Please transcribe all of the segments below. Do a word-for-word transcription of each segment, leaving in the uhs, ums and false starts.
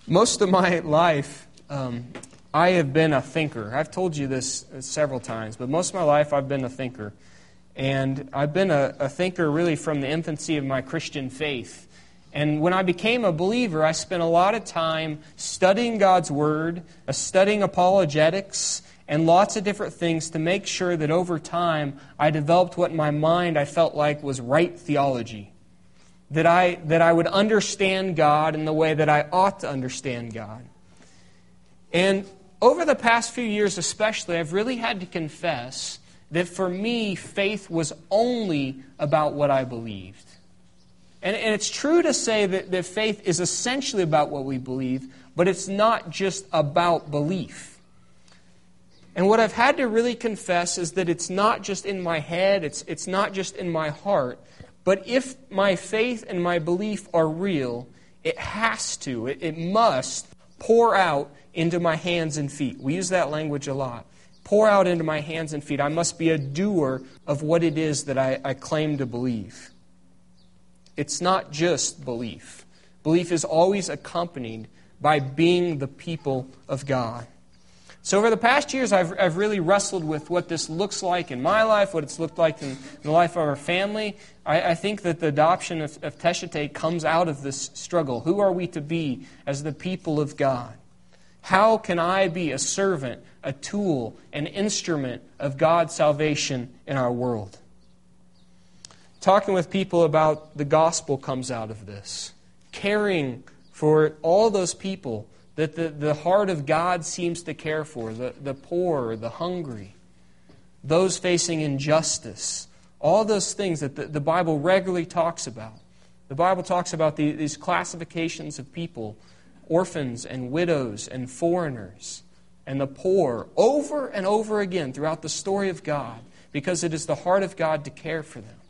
Most of my life, um, I have been a thinker. I've told you this several times, but most of my life I've been a thinker. And I've been a, a thinker really from the infancy of my Christian faith. And when I became a believer, I spent a lot of time studying God's Word, uh, studying apologetics, and lots of different things to make sure that over time I developed what in my mind I felt like was right theology. That I, that I would understand God in the way that I ought to understand God. And over the past few years especially, I've really had to confess that for me, faith was only about what I believed. And, and it's true to say that, that faith is essentially about what we believe, but it's not just about belief. And what I've had to really confess is that it's not just in my head, it's, it's not just in my heart, but if my faith and my belief are real, it has to, it, it must pour out into my hands and feet. We use that language a lot. Pour out into my hands and feet. I must be a doer of what it is that I, I claim to believe. It's not just belief. Belief is always accompanied by being the people of God. So over the past years, I've, I've really wrestled with what this looks like in my life, what it's looked like in, in the life of our family. I, I think that the adoption of, of Teshate comes out of this struggle. Who are we to be as the people of God? How can I be a servant, a tool, an instrument of God's salvation in our world? Talking with people about the gospel comes out of this. Caring for all those people that the, the heart of God seems to care for, the, the poor, the hungry, those facing injustice, all those things that the, the Bible regularly talks about. The Bible talks about the, these classifications of people, orphans and widows and foreigners and the poor, over and over again throughout the story of God, because it is the heart of God to care for them.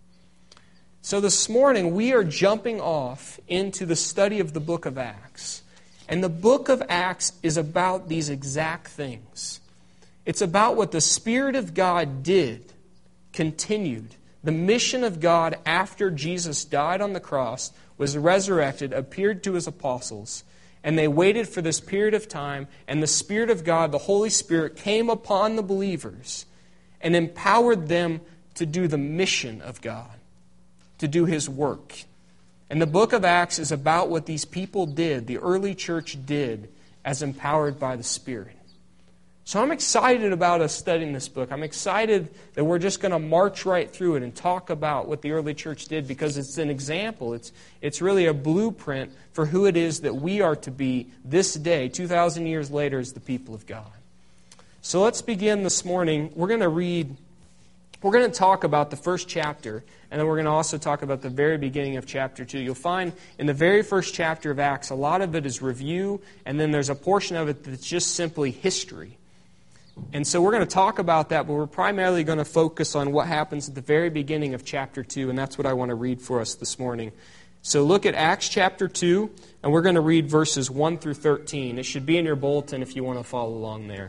So this morning we are jumping off into the study of the book of Acts. And the book of Acts is about these exact things. It's about what the Spirit of God did, continued. The mission of God after Jesus died on the cross, was resurrected, appeared to His apostles, and they waited for this period of time, and the Spirit of God, the Holy Spirit, came upon the believers and empowered them to do the mission of God, to do His work. And the book of Acts is about what these people did, the early church did, as empowered by the Spirit. So I'm excited about us studying this book. I'm excited that we're just going to march right through it and talk about what the early church did, because it's an example. It's, it's really a blueprint for who it is that we are to be this day, two thousand years later, as the people of God. So let's begin this morning. We're going to read, we're going to talk about the first chapter, and then we're going to also talk about the very beginning of chapter two. You'll find in the very first chapter of Acts, a lot of it is review, and then there's a portion of it that's just simply history. And so we're going to talk about that, but we're primarily going to focus on what happens at the very beginning of chapter two, and that's what I want to read for us this morning. So look at Acts chapter two, and we're going to read verses one through thirteen. It should be in your bulletin if you want to follow along there.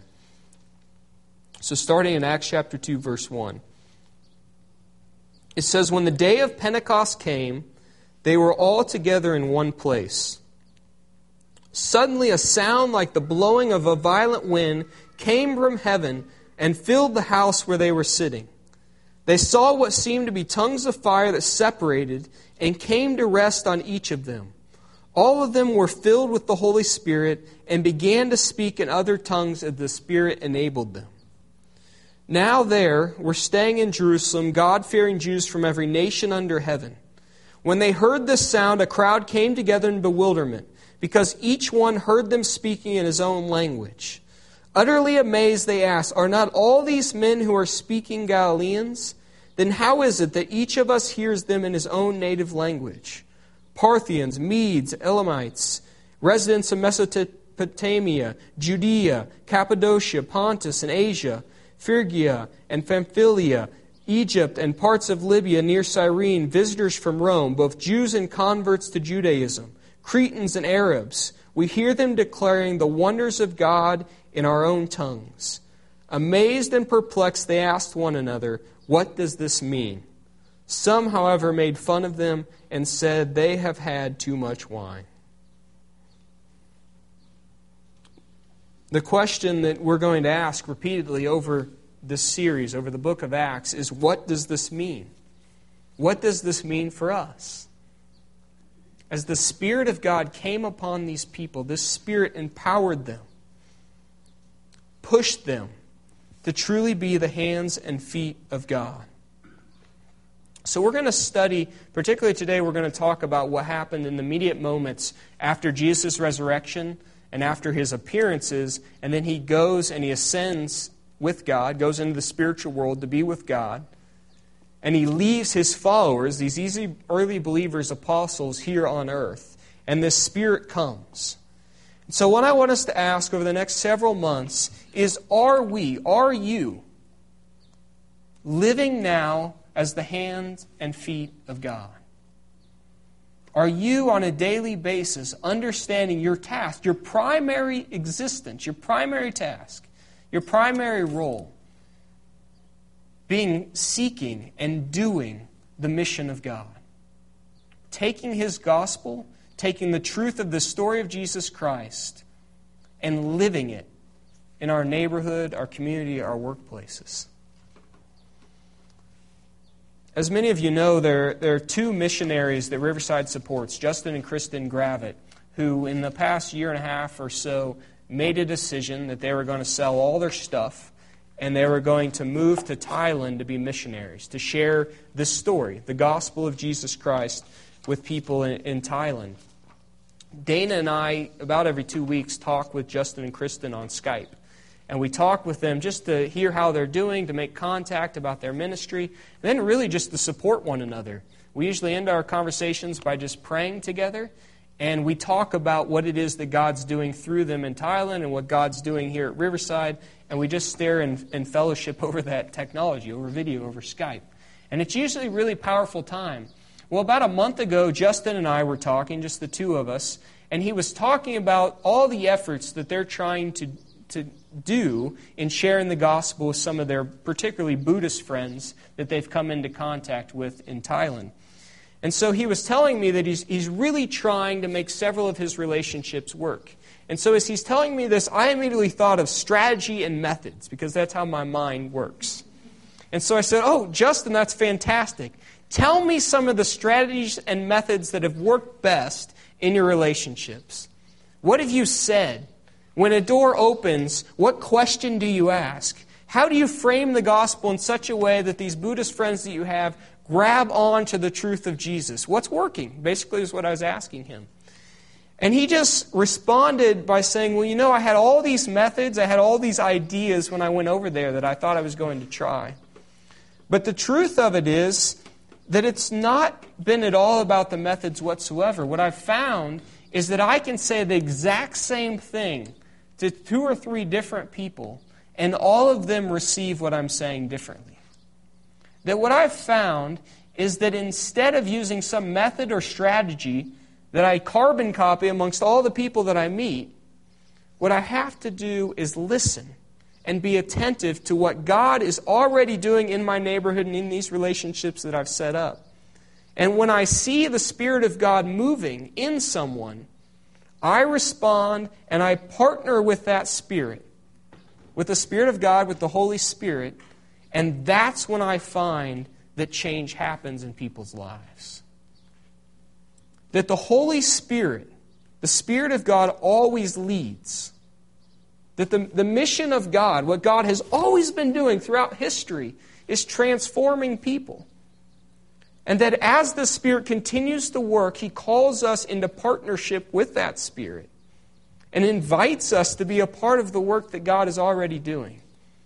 So starting in Acts chapter two, verse one. It says, "When the day of Pentecost came, they were all together in one place. Suddenly a sound like the blowing of a violent wind came from heaven and filled the house where they were sitting. They saw what seemed to be tongues of fire that separated and came to rest on each of them. All of them were filled with the Holy Spirit and began to speak in other tongues as the Spirit enabled them. Now there were staying in Jerusalem God-fearing Jews from every nation under heaven. When they heard this sound, a crowd came together in bewilderment, because each one heard them speaking in his own language. Utterly amazed, they asked, 'Are not all these men who are speaking Galileans? Then how is it that each of us hears them in his own native language? Parthians, Medes, Elamites, residents of Mesopotamia, Judea, Cappadocia, Pontus, and Asia, Phrygia and Pamphylia, Egypt and parts of Libya near Cyrene, visitors from Rome, both Jews and converts to Judaism, Cretans and Arabs. We hear them declaring the wonders of God in our own tongues. Amazed and perplexed, they asked one another, 'What does this mean?' Some, however, made fun of them and said they have had too much wine." The question that we're going to ask repeatedly over this series, over the book of Acts, is what does this mean? What does this mean for us? As the Spirit of God came upon these people, this Spirit empowered them, pushed them to truly be the hands and feet of God. So we're going to study, particularly today, we're going to talk about what happened in the immediate moments after Jesus' resurrection and after His appearances, and then He goes and He ascends with God, goes into the spiritual world to be with God, and He leaves His followers, these easy early believers, apostles, here on earth, and this Spirit comes. So what I want us to ask over the next several months is, are we, are you, living now as the hands and feet of God? Are you on a daily basis understanding your task, your primary existence, your primary task, your primary role, being seeking and doing the mission of God? Taking His gospel, taking the truth of the story of Jesus Christ, and living it in our neighborhood, our community, our workplaces. As many of you know, there, there are two missionaries that Riverside supports, Justin and Kristen Gravitt, who in the past year and a half or so made a decision that they were going to sell all their stuff and they were going to move to Thailand to be missionaries, to share this story, the gospel of Jesus Christ, with people in, in Thailand. Dana and I, about every two weeks, talk with Justin and Kristen on Skype. And we talk with them just to hear how they're doing, to make contact about their ministry, and then really just to support one another. We usually end our conversations by just praying together, and we talk about what it is that God's doing through them in Thailand and what God's doing here at Riverside, and we just stare and, and fellowship over that technology, over video, over Skype. And it's usually a really powerful time. Well, about a month ago, Justin and I were talking, just the two of us, and he was talking about all the efforts that they're trying to to do in sharing the gospel with some of their particularly Buddhist friends that they've come into contact with in Thailand. And so he was telling me that he's, he's really trying to make several of his relationships work. And so as he's telling me this, I immediately thought of strategy and methods, because that's how my mind works. And so I said, oh, Justin, that's fantastic. Tell me some of the strategies and methods that have worked best in your relationships. What have you said? When a door opens, what question do you ask? How do you frame the gospel in such a way that these Buddhist friends that you have grab on to the truth of Jesus? What's working? Basically is what I was asking him. And he just responded by saying, well, you know, I had all these methods, I had all these ideas when I went over there that I thought I was going to try. But the truth of it is that it's not been at all about the methods whatsoever. What I've found is that I can say the exact same thing to two or three different people, and all of them receive what I'm saying differently. That what I've found is that instead of using some method or strategy that I carbon copy amongst all the people that I meet, what I have to do is listen and be attentive to what God is already doing in my neighborhood and in these relationships that I've set up. And when I see the Spirit of God moving in someone, I respond and I partner with that Spirit, with the Spirit of God, with the Holy Spirit, and that's when I find that change happens in people's lives. That the Holy Spirit, the Spirit of God, always leads. That the, the mission of God, what God has always been doing throughout history, is transforming people. And that as the Spirit continues to work, He calls us into partnership with that Spirit and invites us to be a part of the work that God is already doing.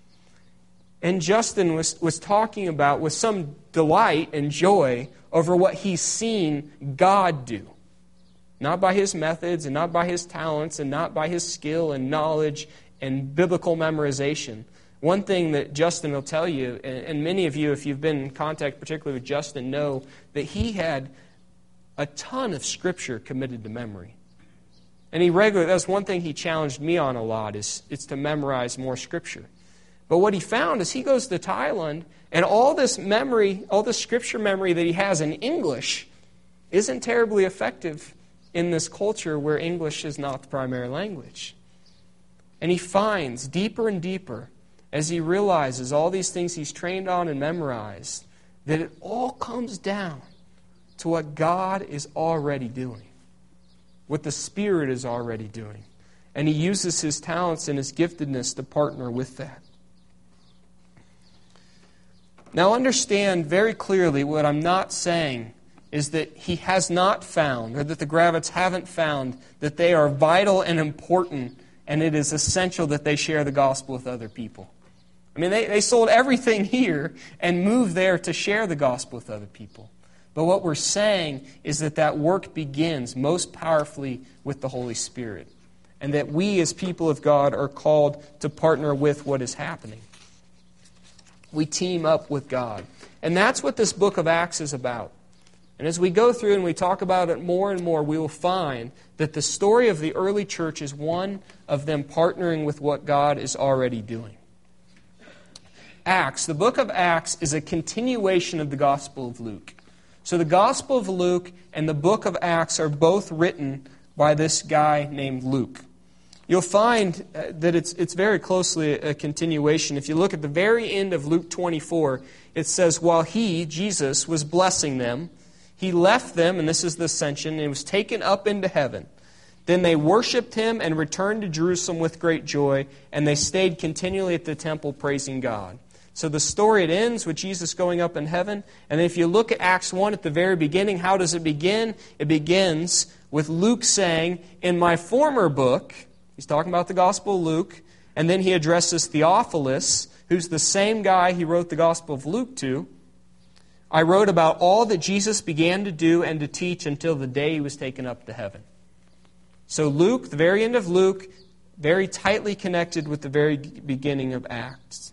And Justin was, was talking about with some delight and joy over what he's seen God do. Not by his methods and not by his talents and not by his skill and knowledge and biblical memorization. One thing that Justin will tell you, and many of you, if you've been in contact particularly with Justin, know that he had a ton of Scripture committed to memory. And he regularly, that's one thing he challenged me on a lot, is it's to memorize more Scripture. But what he found is he goes to Thailand, and all this memory, all this Scripture memory that he has in English isn't terribly effective in this culture where English is not the primary language. And he finds deeper and deeper, as he realizes all these things he's trained on and memorized, that it all comes down to what God is already doing, what the Spirit is already doing. And he uses his talents and his giftedness to partner with that. Now understand very clearly what I'm not saying is that he has not found, or that the Gravitts haven't found, that they are vital and important and it is essential that they share the gospel with other people. I mean, they, they sold everything here and moved there to share the gospel with other people. But what we're saying is that that work begins most powerfully with the Holy Spirit, and that we as people of God are called to partner with what is happening. We team up with God. And that's what this book of Acts is about. And as we go through and we talk about it more and more, we will find that the story of the early church is one of them partnering with what God is already doing. Acts, the book of Acts, is a continuation of the Gospel of Luke. So the Gospel of Luke and the book of Acts are both written by this guy named Luke. You'll find that it's it's very closely a continuation. If you look at the very end of Luke twenty-four, it says, while he, Jesus, was blessing them, he left them, and this is the ascension, and was taken up into heaven. Then they worshipped him and returned to Jerusalem with great joy, and they stayed continually at the temple praising God. So the story, it ends with Jesus going up in heaven. And if you look at Acts one at the very beginning, how does it begin? It begins with Luke saying, in my former book, he's talking about the Gospel of Luke, and then he addresses Theophilus, who's the same guy he wrote the Gospel of Luke to. I wrote about all that Jesus began to do and to teach until the day he was taken up to heaven. So Luke, the very end of Luke, very tightly connected with the very beginning of Acts.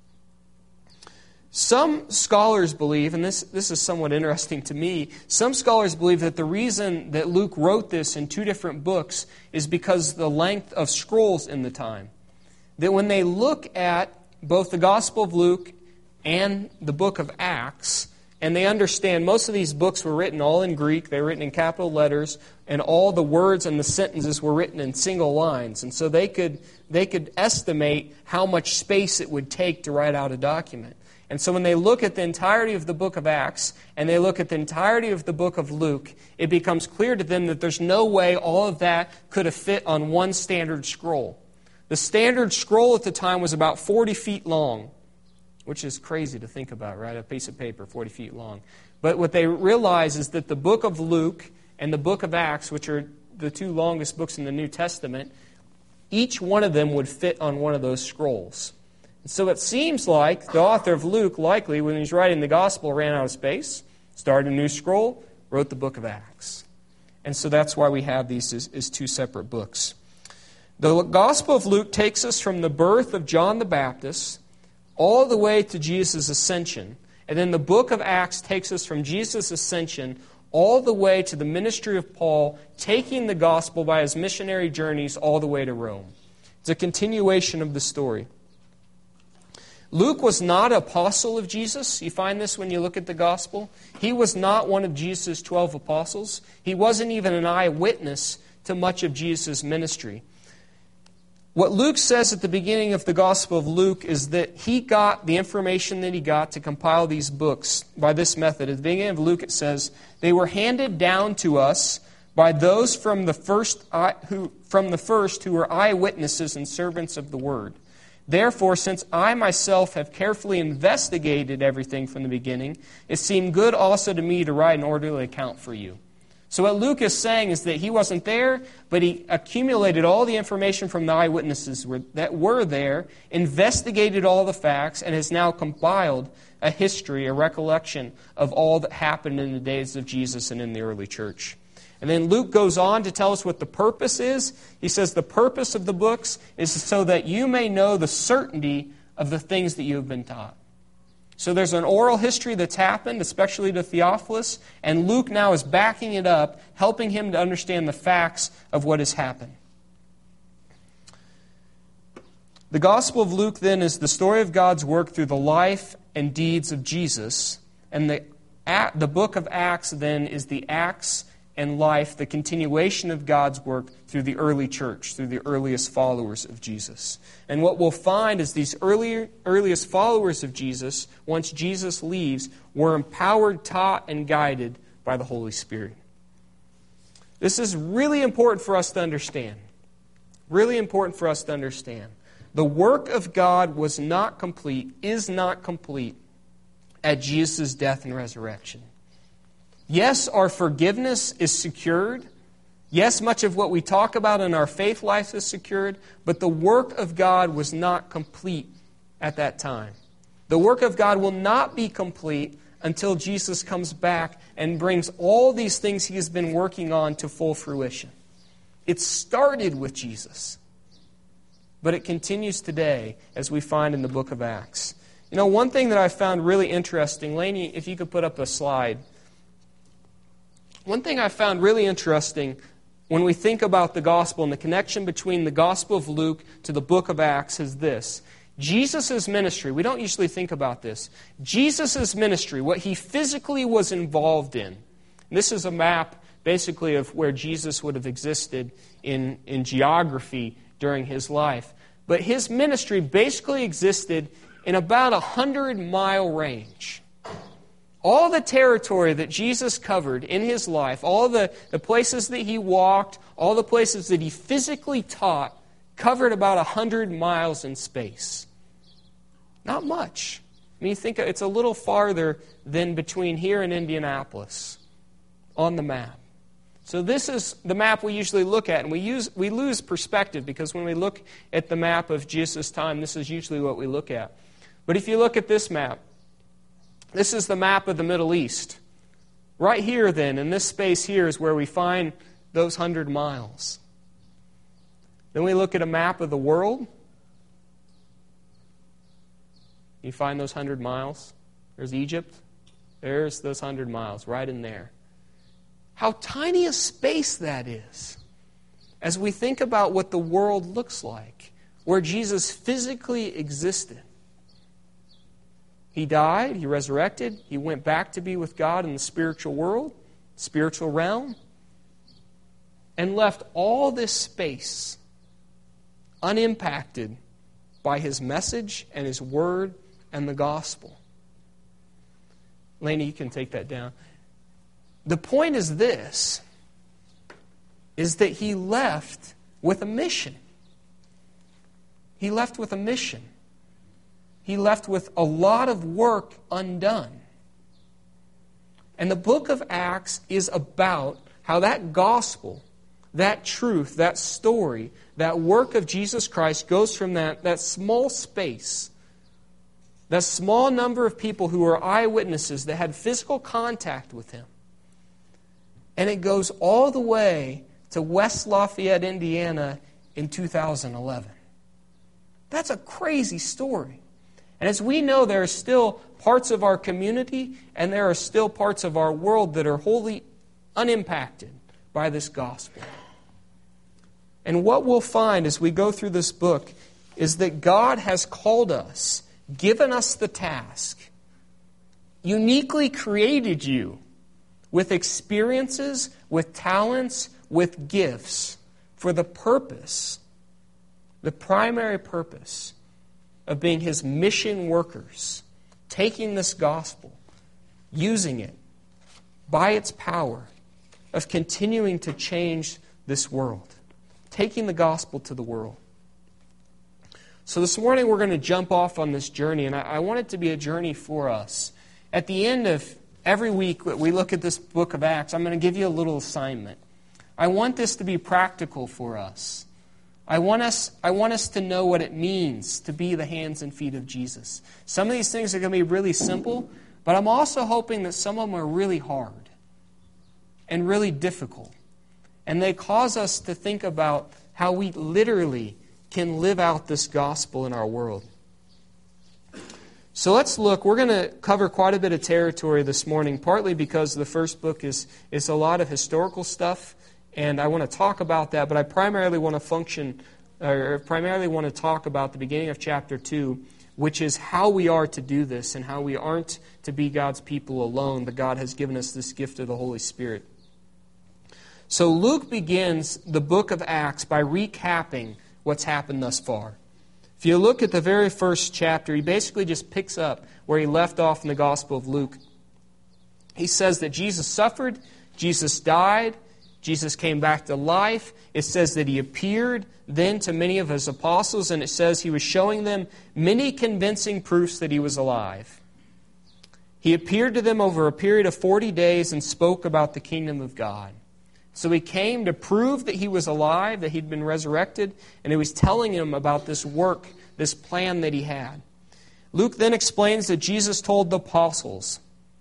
Some scholars believe, and this, this is somewhat interesting to me, some scholars believe that the reason that Luke wrote this in two different books is because of the length of scrolls in the time. That when they look at both the Gospel of Luke and the book of Acts, and they understand most of these books were written all in Greek, they were written in capital letters, and all the words and the sentences were written in single lines. And so they could, they could estimate how much space it would take to write out a document. And so when they look at the entirety of the book of Acts and they look at the entirety of the book of Luke, it becomes clear to them that there's no way all of that could have fit on one standard scroll. The standard scroll at the time was about forty feet long, which is crazy to think about, right? A piece of paper forty feet long. But what they realize is that the book of Luke and the book of Acts, which are the two longest books in the New Testament, each one of them would fit on one of those scrolls. So it seems like the author of Luke likely, when he's writing the gospel, ran out of space, started a new scroll, wrote the book of Acts. And so that's why we have these as, as two separate books. The Gospel of Luke takes us from the birth of John the Baptist all the way to Jesus' ascension. And then the book of Acts takes us from Jesus' ascension all the way to the ministry of Paul, taking the gospel by his missionary journeys all the way to Rome. It's a continuation of the story. Luke was not an apostle of Jesus. You find this when you look at the gospel. He was not one of Jesus' twelve apostles. He wasn't even an eyewitness to much of Jesus' ministry. What Luke says at the beginning of the Gospel of Luke is that he got the information that he got to compile these books by this method. At the beginning of Luke it says, they were handed down to us by those from the first who from the first who were eyewitnesses and servants of the word. Therefore, since I myself have carefully investigated everything from the beginning, it seemed good also to me to write an orderly account for you. So what Luke is saying is that he wasn't there, but he accumulated all the information from the eyewitnesses that were there, investigated all the facts, and has now compiled a history, a recollection of all that happened in the days of Jesus and in the early church. And then Luke goes on to tell us what the purpose is. He says the purpose of the books is so that you may know the certainty of the things that you have been taught. So there's an oral history that's happened, especially to Theophilus, and Luke now is backing it up, helping him to understand the facts of what has happened. The Gospel of Luke, then, is the story of God's work through the life and deeds of Jesus. And the, the book of Acts, then, is the acts and life, the continuation of God's work through the early church, through the earliest followers of Jesus. And what we'll find is these earlier, earliest followers of Jesus, once Jesus leaves, were empowered, taught, and guided by the Holy Spirit. This is really important for us to understand. Really important for us to understand. The work of God was not complete, is not complete, at Jesus' death and resurrection. Yes, our forgiveness is secured. Yes, much of what we talk about in our faith life is secured, but the work of God was not complete at that time. The work of God will not be complete until Jesus comes back and brings all these things He has been working on to full fruition. It started with Jesus, but it continues today, as we find in the book of Acts. You know, one thing that I found really interesting, Lainey, if you could put up a slide. One thing I found really interesting when we think about the gospel and the connection between the Gospel of Luke to the book of Acts is this. Jesus' ministry, we don't usually think about this. Jesus' ministry, what He physically was involved in. This is a map basically of where Jesus would have existed in, in geography during His life. But His ministry basically existed in about a hundred-mile range. All the territory that Jesus covered in His life, all the, the places that He walked, all the places that He physically taught, covered about a hundred miles in space. Not much. I mean, you think it's a little farther than between here and Indianapolis on the map. So this is the map we usually look at, and we use we lose perspective because when we look at the map of Jesus' time, this is usually what we look at. But if you look at this map, this is the map of the Middle East. Right here, then, in this space here is where we find those hundred miles. Then we look at a map of the world. You find those hundred miles. There's Egypt. There's those hundred miles right in there. How tiny a space that is as we think about what the world looks like, where Jesus physically existed. He died, He resurrected, He went back to be with God in the spiritual world, spiritual realm, and left all this space unimpacted by His message and His word and the gospel. Laney, you can take that down. The point is this, is that He left with a mission. He left with a mission. He left with a lot of work undone. And the book of Acts is about how that gospel, that truth, that story, that work of Jesus Christ goes from that, that small space, that small number of people who were eyewitnesses that had physical contact with Him. And it goes all the way to West Lafayette, Indiana in two thousand eleven. That's a crazy story. And as we know, there are still parts of our community and there are still parts of our world that are wholly unimpacted by this gospel. And what we'll find as we go through this book is that God has called us, given us the task, uniquely created you with experiences, with talents, with gifts for the purpose, the primary purpose of being His mission workers, taking this gospel, using it by its power, of continuing to change this world, taking the gospel to the world. So this morning we're going to jump off on this journey, and I, I want it to be a journey for us. At the end of every week that we look at this book of Acts, I'm going to give you a little assignment. I want this to be practical for us. I want us, I want us to know what it means to be the hands and feet of Jesus. Some of these things are going to be really simple, but I'm also hoping that some of them are really hard and really difficult. And they cause us to think about how we literally can live out this gospel in our world. So let's look. We're going to cover quite a bit of territory this morning, partly because the first book is, is a lot of historical stuff. And I want to talk about that, but I primarily want to function, or primarily want to talk about the beginning of chapter two, which is how we are to do this and how we aren't to be God's people alone, but God has given us this gift of the Holy Spirit. So Luke begins the book of Acts by recapping what's happened thus far. If you look at the very first chapter, he basically just picks up where he left off in the Gospel of Luke. He says that Jesus suffered, Jesus died, Jesus came back to life. It says that he appeared then to many of his apostles, and it says he was showing them many convincing proofs that he was alive. He appeared to them over a period of forty days and spoke about the kingdom of God. So he came to prove that he was alive, that he'd been resurrected, and he was telling them about this work, this plan that he had. Luke then explains that Jesus told the apostles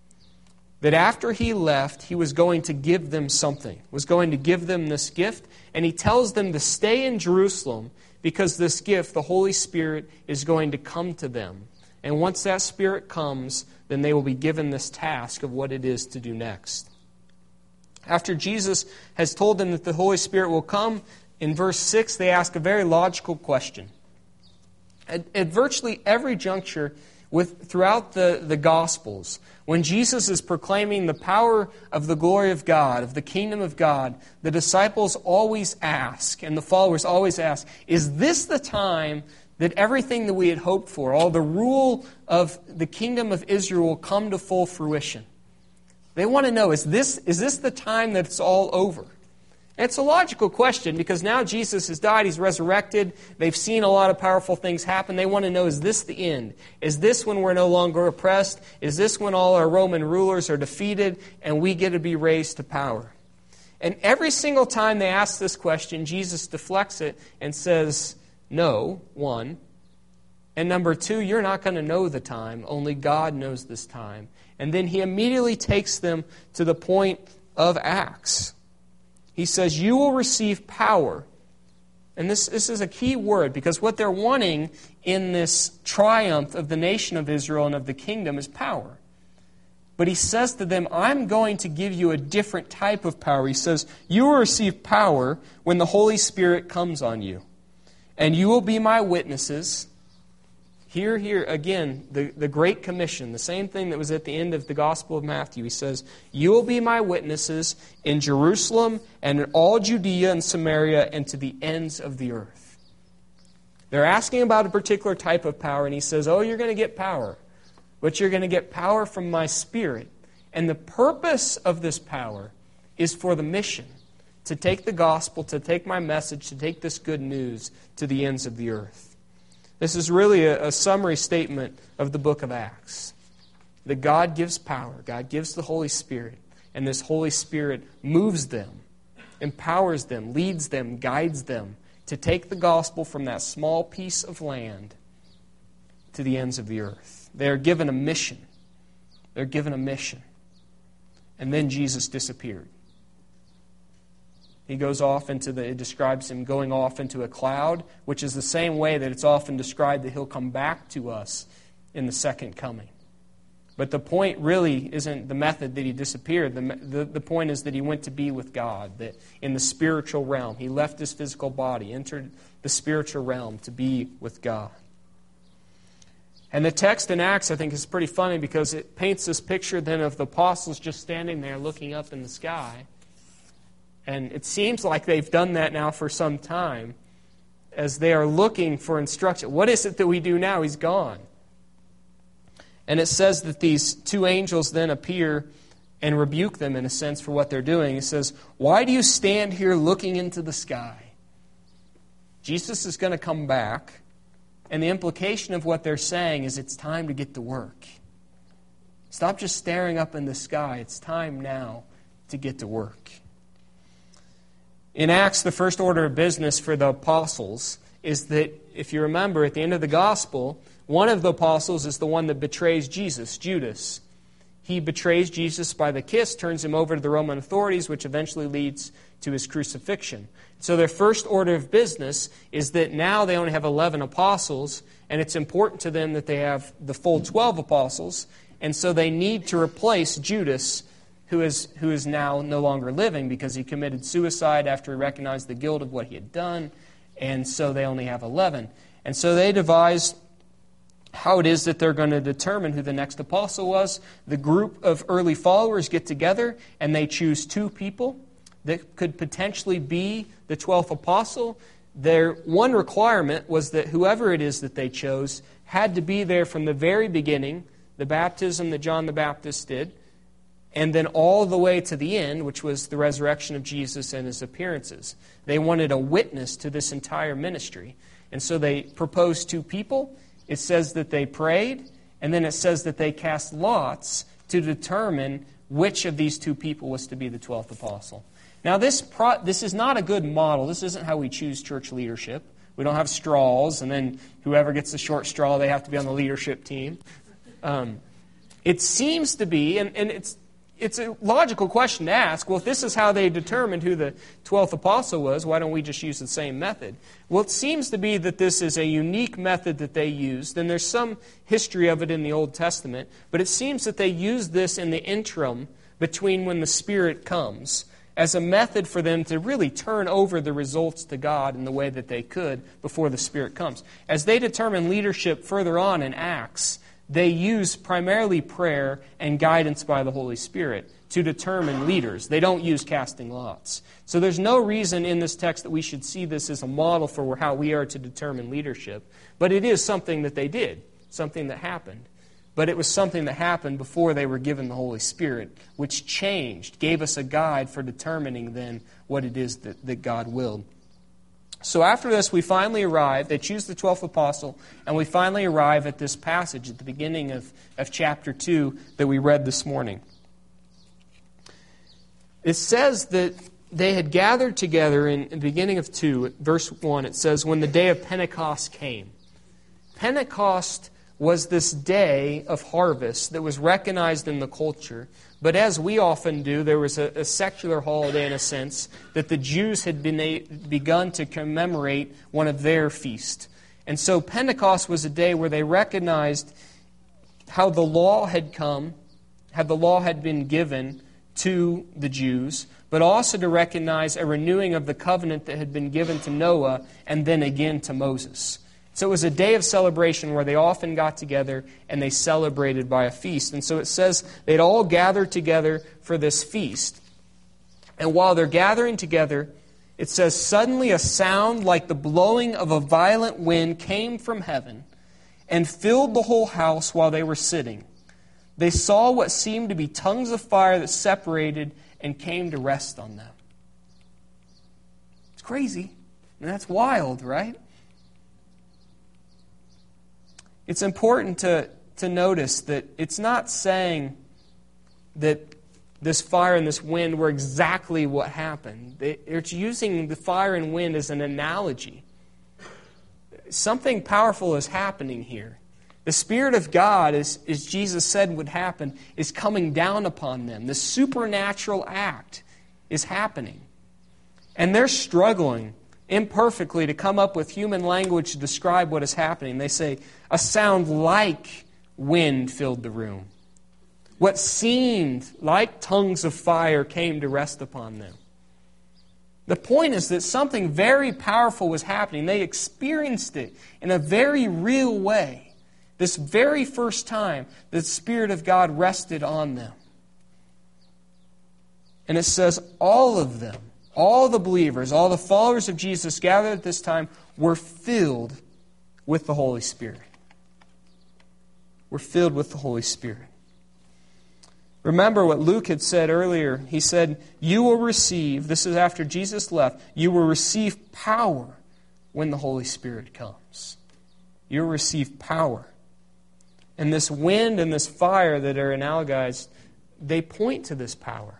that after he left, he was going to give them something, was going to give them this gift, and he tells them to stay in Jerusalem because this gift, the Holy Spirit, is going to come to them. And once that Spirit comes, then they will be given this task of what it is to do next. After Jesus has told them that the Holy Spirit will come, in verse six, they ask a very logical question. At, at virtually every juncture with throughout the, the Gospels, when Jesus is proclaiming the power of the glory of God, of the kingdom of God, the disciples always ask, and the followers always ask, is this the time that everything that we had hoped for, all the rule of the kingdom of Israel will come to full fruition? They want to know, is this, is this the time that it's all over? And it's a logical question because now Jesus has died, He's resurrected, they've seen a lot of powerful things happen. They want to know, is this the end? Is this when we're no longer oppressed? Is this when all our Roman rulers are defeated and we get to be raised to power? And every single time they ask this question, Jesus deflects it and says, no, one. And number two, you're not going to know the time. Only God knows this time. And then he immediately takes them to the point of Acts. He says, you will receive power. And this, this is a key word because what they're wanting in this triumph of the nation of Israel and of the kingdom is power. But he says to them, I'm going to give you a different type of power. He says, you will receive power when the Holy Spirit comes on you. And you will be my witnesses. Here, here, again, the, the Great Commission, the same thing that was at the end of the Gospel of Matthew. He says, you will be my witnesses in Jerusalem and in all Judea and Samaria and to the ends of the earth. They're asking about a particular type of power, and he says, oh, you're going to get power. But you're going to get power from my Spirit. And the purpose of this power is for the mission, to take the gospel, to take my message, to take this good news to the ends of the earth. This is really a, a summary statement of the book of Acts. That God gives power, God gives the Holy Spirit, and this Holy Spirit moves them, empowers them, leads them, guides them to take the gospel from that small piece of land to the ends of the earth. They are given a mission. They're given a mission. And then Jesus disappeared. He goes off into the, it describes him going off into a cloud, which is the same way that it's often described that he'll come back to us in the second coming. But the point really isn't the method that he disappeared. The, the, the point is that he went to be with God, that in the spiritual realm, he left his physical body, entered the spiritual realm to be with God. And the text in Acts, I think, is pretty funny because it paints this picture then of the apostles just standing there looking up in the sky. And it seems like they've done that now for some time as they are looking for instruction. What is it that we do now? He's gone. And it says that these two angels then appear and rebuke them in a sense for what they're doing. It says, why do you stand here looking into the sky? Jesus is going to come back. And the implication of what they're saying is it's time to get to work. Stop just staring up in the sky. It's time now to get to work. In Acts, the first order of business for the apostles is that, if you remember, at the end of the gospel, one of the apostles is the one that betrays Jesus, Judas. He betrays Jesus by the kiss, turns him over to the Roman authorities, which eventually leads to his crucifixion. So their first order of business is that now they only have eleven apostles, and it's important to them that they have the full twelve apostles, and so they need to replace Judas, who is who is now no longer living because he committed suicide after he recognized the guilt of what he had done, and so they only have eleven. And so they devised how it is that they're going to determine who the next apostle was. The group of early followers get together, and they choose two people. that could potentially be the twelfth apostle, their one requirement was that whoever it is that they chose had to be there from the very beginning, the baptism that John the Baptist did, and then all the way to the end, which was the resurrection of Jesus and his appearances. They wanted a witness to this entire ministry. And so they proposed two people. It says that they prayed, and then it says that they cast lots to determine which of these two people was to be the twelfth apostle. Now, this pro- this is not a good model. This isn't how we choose church leadership. We don't have straws, and then whoever gets the short straw, they have to be on the leadership team. Um, it seems to be, and, and it's it's a logical question to ask, well, if this is how they determined who the twelfth apostle was, why don't we just use the same method? Well, it seems to be that this is a unique method that they used, and there's some history of it in the Old Testament, but it seems that they used this in the interim between when the Spirit comes as a method for them to really turn over the results to God in the way that they could before the Spirit comes. As they determine leadership further on in Acts, they use primarily prayer and guidance by the Holy Spirit to determine leaders. They don't use casting lots. So there's no reason in this text that we should see this as a model for how we are to determine leadership. But it is something that they did, something that happened. But it was something that happened before they were given the Holy Spirit, which changed, gave us a guide for determining then what it is that, that God willed. So after this, we finally arrive. They choose the twelfth apostle, and we finally arrive at this passage at the beginning of, of chapter two that we read this morning. It says that they had gathered together in, in the beginning of two, verse one, it says, when the day of Pentecost came. Pentecost was this day of harvest that was recognized in the culture. But as we often do, there was a, a secular holiday in a sense that the Jews had been a, begun to commemorate one of their feasts. And so Pentecost was a day where they recognized how the law had come, how the law had been given to the Jews, but also to recognize a renewing of the covenant that had been given to Noah and then again to Moses. So it was a day of celebration where they often got together and they celebrated by a feast. And so it says they'd all gathered together for this feast. And while they're gathering together, it says, suddenly a sound like the blowing of a violent wind came from heaven and filled the whole house while they were sitting. They saw what seemed to be tongues of fire that separated and came to rest on them. It's crazy. And that's wild, right? It's important to, to notice that it's not saying that this fire and this wind were exactly what happened. It's using the fire and wind as an analogy. Something powerful is happening here. The Spirit of God, as, as Jesus said would happen, is coming down upon them. The supernatural act is happening. And they're struggling imperfectly to come up with human language to describe what is happening. They say, a sound like wind filled the room. What seemed like tongues of fire came to rest upon them. The point is that something very powerful was happening. They experienced it in a very real way. This very first time the Spirit of God rested on them. And it says all of them, all the believers, all the followers of Jesus gathered at this time were filled with the Holy Spirit. Were filled with the Holy Spirit. Remember what Luke had said earlier. He said, you will receive, this is after Jesus left, you will receive power when the Holy Spirit comes. You will receive power. And this wind and this fire that are analogized, they point to this power.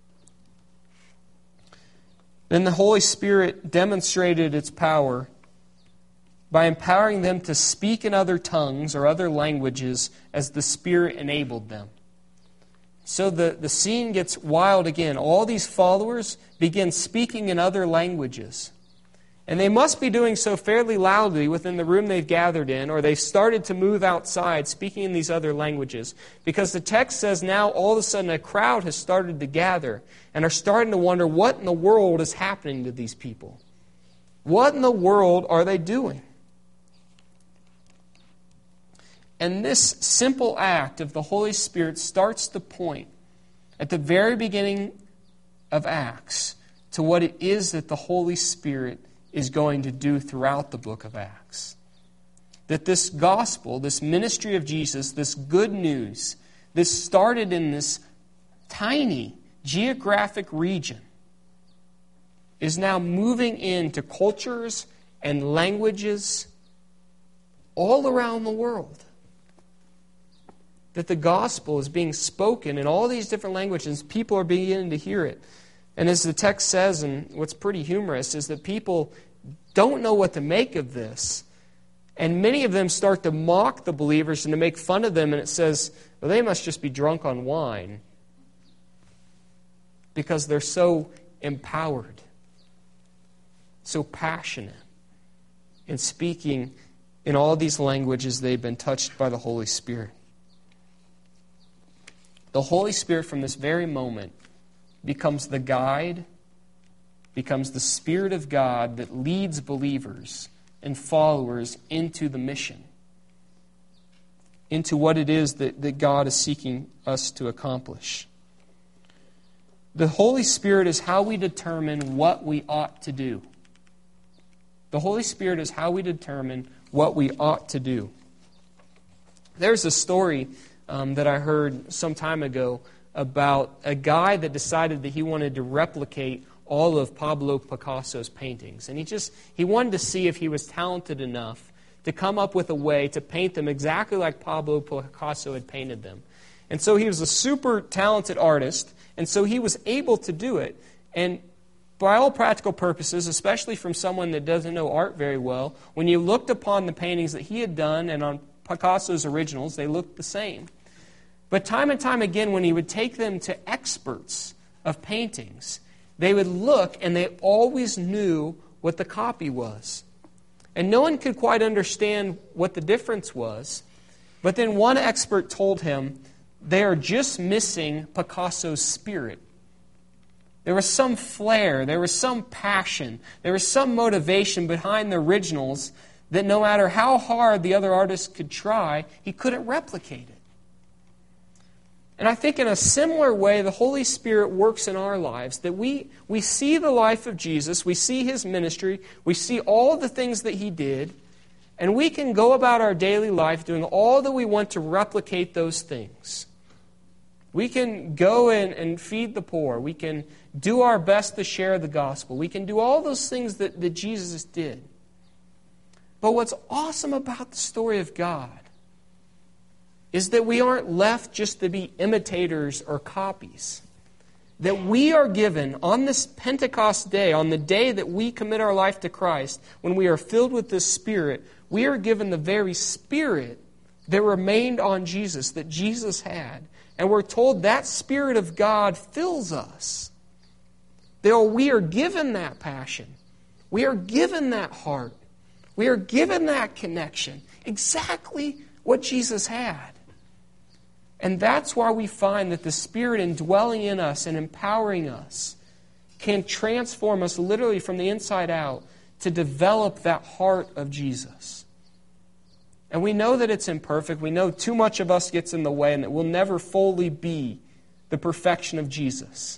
Then the Holy Spirit demonstrated its power by empowering them to speak in other tongues or other languages as the Spirit enabled them. So the, the scene gets wild again. All these followers begin speaking in other languages. And they must be doing so fairly loudly within the room they've gathered in, or they've started to move outside speaking in these other languages. Because the text says now all of a sudden a crowd has started to gather and are starting to wonder what in the world is happening to these people. What in the world are they doing? And this simple act of the Holy Spirit starts to point at the very beginning of Acts to what it is that the Holy Spirit is going to do throughout the book of Acts. That this gospel, this ministry of Jesus, this good news, this started in this tiny geographic region, is now moving into cultures and languages all around the world. That the gospel is being spoken in all these different languages. People are beginning to hear it. And as the text says, and what's pretty humorous, is that people don't know what to make of this. And many of them start to mock the believers and to make fun of them. And it says, well, they must just be drunk on wine, because they're so empowered, so passionate in speaking in all these languages they've been touched by the Holy Spirit. The Holy Spirit from this very moment becomes the guide, becomes the Spirit of God that leads believers and followers into the mission, into what it is that, that God is seeking us to accomplish. The Holy Spirit is how we determine what we ought to do. The Holy Spirit is how we determine what we ought to do. There's a story um, that I heard some time ago about a guy that decided that he wanted to replicate all of Pablo Picasso's paintings. And he just he wanted to see if he was talented enough to come up with a way to paint them exactly like Pablo Picasso had painted them. And so he was a super talented artist, and so he was able to do it. And by all practical purposes, especially from someone that doesn't know art very well, when you looked upon the paintings that he had done and on Picasso's originals, they looked the same. But time and time again, when he would take them to experts of paintings, they would look and they always knew what the copy was. And no one could quite understand what the difference was. But then one expert told him, they are just missing Picasso's spirit. There was some flair, there was some passion, there was some motivation behind the originals that no matter how hard the other artist could try, he couldn't replicate it. And I think in a similar way, the Holy Spirit works in our lives, that we, we see the life of Jesus, we see His ministry, we see all the things that He did, and we can go about our daily life doing all that we want to replicate those things. We can go in and feed the poor. We can do our best to share the gospel. We can do all those things that, that Jesus did. But what's awesome about the story of God is that we aren't left just to be imitators or copies. That we are given on this Pentecost day, on the day that we commit our life to Christ, when we are filled with this Spirit, we are given the very Spirit that remained on Jesus, that Jesus had. And we're told that Spirit of God fills us. That we are given that passion. We are given that heart. We are given that connection. Exactly what Jesus had. And that's why we find that the Spirit indwelling in us and empowering us can transform us literally from the inside out to develop that heart of Jesus. And we know that it's imperfect. We know too much of us gets in the way and that we'll never fully be the perfection of Jesus.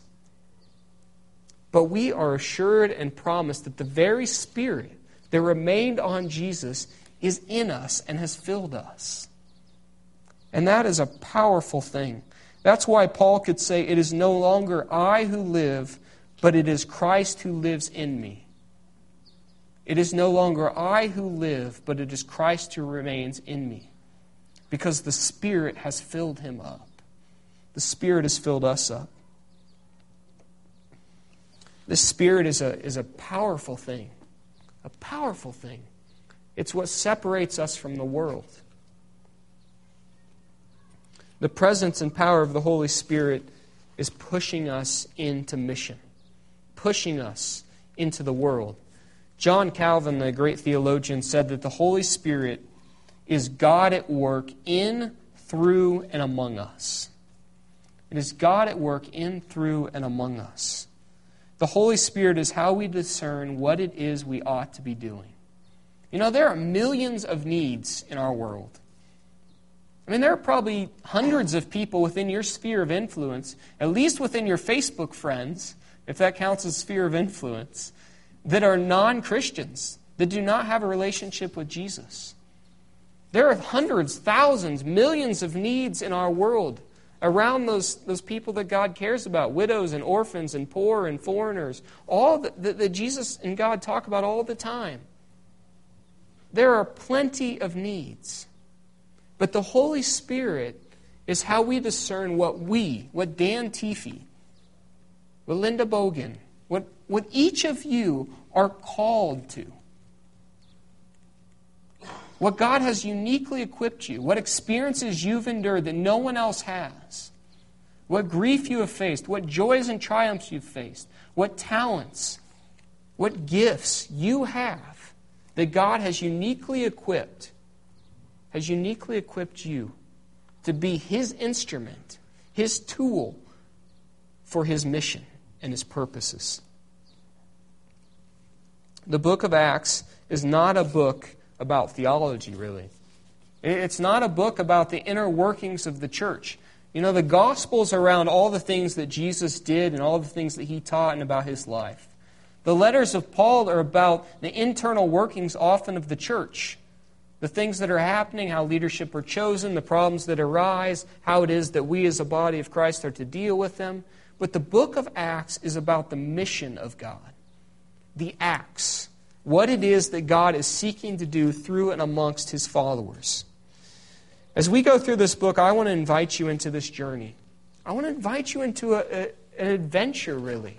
But we are assured and promised that the very Spirit that remained on Jesus is in us and has filled us. And that is a powerful thing. That's why Paul could say, it is no longer I who live, but it is Christ who lives in me. It is no longer I who live, but it is Christ who remains in me. Because the Spirit has filled him up. The Spirit has filled us up. The Spirit is a, is a powerful thing. A powerful thing. It's what separates us from the world. The presence and power of the Holy Spirit is pushing us into mission. Pushing us into the world. John Calvin, the great theologian, said that the Holy Spirit is God at work in, through, and among us. It is God at work in, through, and among us. The Holy Spirit is how we discern what it is we ought to be doing. You know, there are millions of needs in our world. I mean, there are probably hundreds of people within your sphere of influence, at least within your Facebook friends, if that counts as sphere of influence, that are non-Christians, that do not have a relationship with Jesus. There are hundreds, thousands, millions of needs in our world around those, those people that God cares about, widows and orphans and poor and foreigners, all that, that, that Jesus and God talk about all the time. There are plenty of needs. But the Holy Spirit is how we discern what we, what Dan Teefy, what Linda Bogan, what, what each of you are called to. What God has uniquely equipped you, what experiences you've endured that no one else has, what grief you have faced, what joys and triumphs you've faced, what talents, what gifts you have that God has uniquely equipped, has uniquely equipped you to be His instrument, His tool for His mission and His purposes. The book of Acts is not a book about theology, really. It's not a book about the inner workings of the church. You know, the Gospels are around all the things that Jesus did and all the things that He taught and about His life. The letters of Paul are about the internal workings often of the church. The things that are happening, how leadership are chosen, the problems that arise, how it is that we as a body of Christ are to deal with them. But the book of Acts is about the mission of God. The acts. What it is that God is seeking to do through and amongst His followers. As we go through this book, I want to invite you into this journey. I want to invite you into a, a, an adventure, really,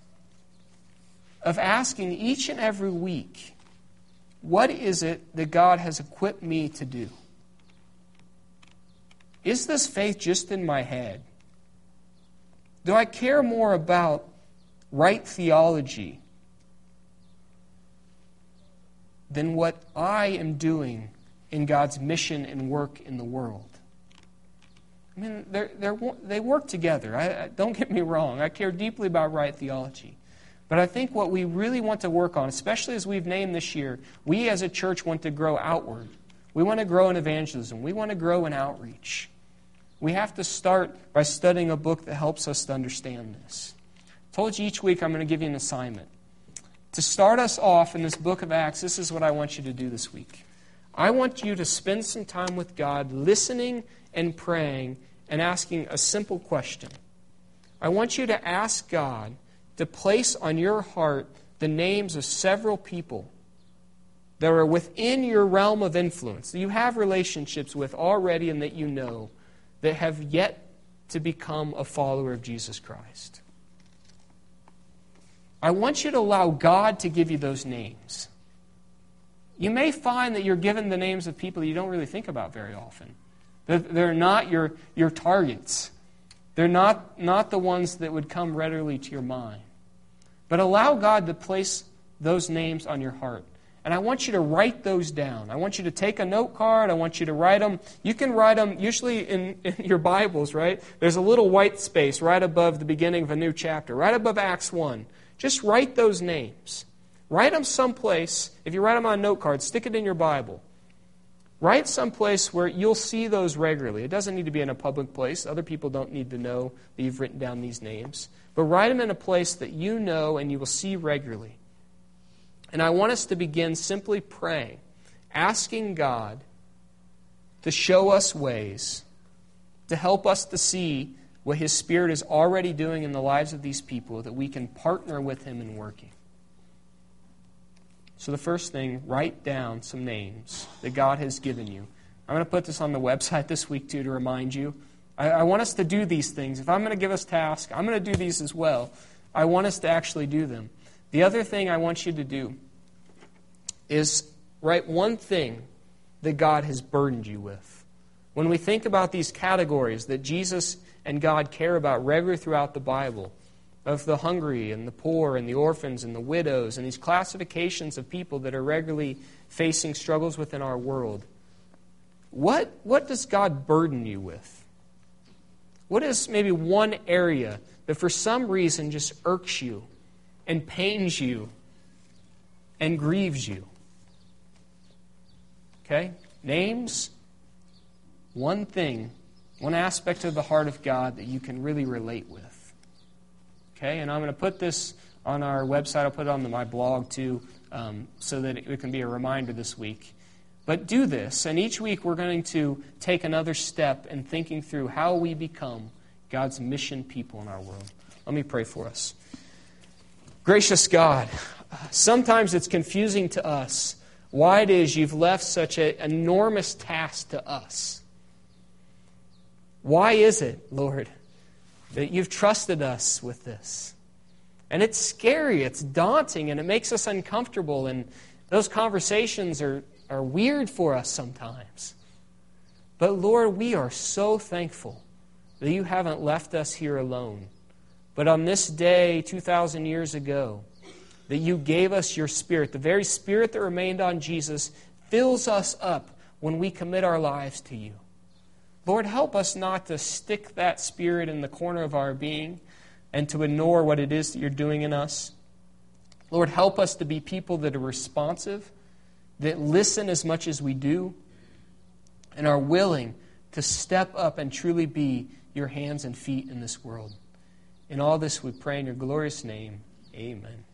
of asking each and every week, what is it that God has equipped me to do? Is this faith just in my head? Do I care more about right theology than what I am doing in God's mission and work in the world? I mean, they're, they're, they work together. I, I, don't get me wrong. I care deeply about right theology. But I think what we really want to work on, especially as we've named this year, we as a church want to grow outward. We want to grow in evangelism. We want to grow in outreach. We have to start by studying a book that helps us to understand this. I told you each week I'm going to give you an assignment. To start us off in this book of Acts, this is what I want you to do this week. I want you to spend some time with God listening and praying and asking a simple question. I want you to ask God to place on your heart the names of several people that are within your realm of influence, that you have relationships with already and that you know, that have yet to become a follower of Jesus Christ. I want you to allow God to give you those names. You may find that you're given the names of people that you don't really think about very often. They're not your, your targets. They're not, not the ones that would come readily to your mind. But allow God to place those names on your heart. And I want you to write those down. I want you to take a note card. I want you to write them. You can write them usually in, in your Bibles, right? There's a little white space right above the beginning of a new chapter, right above Acts one. Just write those names. Write them someplace. If you write them on a note card, stick it in your Bible. Write someplace where you'll see those regularly. It doesn't need to be in a public place. Other people don't need to know that you've written down these names. But write them in a place that you know and you will see regularly. And I want us to begin simply praying, asking God to show us ways, to help us to see what His Spirit is already doing in the lives of these people, that we can partner with Him in working. So the first thing, write down some names that God has given you. I'm going to put this on the website this week, too, to remind you. I, I want us to do these things. If I'm going to give us tasks, I'm going to do these as well. I want us to actually do them. The other thing I want you to do is write one thing that God has burdened you with. When we think about these categories that Jesus and God care about regularly throughout the Bible, of the hungry and the poor and the orphans and the widows and these classifications of people that are regularly facing struggles within our world, what, what does God burden you with? What is maybe one area that for some reason just irks you and pains you and grieves you? Okay? Names, one thing, one aspect of the heart of God that you can really relate with. Okay, and I'm going to put this on our website. I'll put it on the, my blog too, um, so that it can be a reminder this week. But do this, and each week we're going to take another step in thinking through how we become God's mission people in our world. Let me pray for us. Gracious God, sometimes it's confusing to us why it is you've left such an enormous task to us. Why is it, Lord, that you've trusted us with this? And it's scary, it's daunting, and it makes us uncomfortable, and those conversations are, are weird for us sometimes. But Lord, we are so thankful that you haven't left us here alone. But on this day, two thousand years ago, that you gave us your Spirit, the very Spirit that remained on Jesus, fills us up when we commit our lives to you. Lord, help us not to stick that Spirit in the corner of our being and to ignore what it is that you're doing in us. Lord, help us to be people that are responsive, that listen as much as we do, and are willing to step up and truly be your hands and feet in this world. In all this we pray in your glorious name. Amen.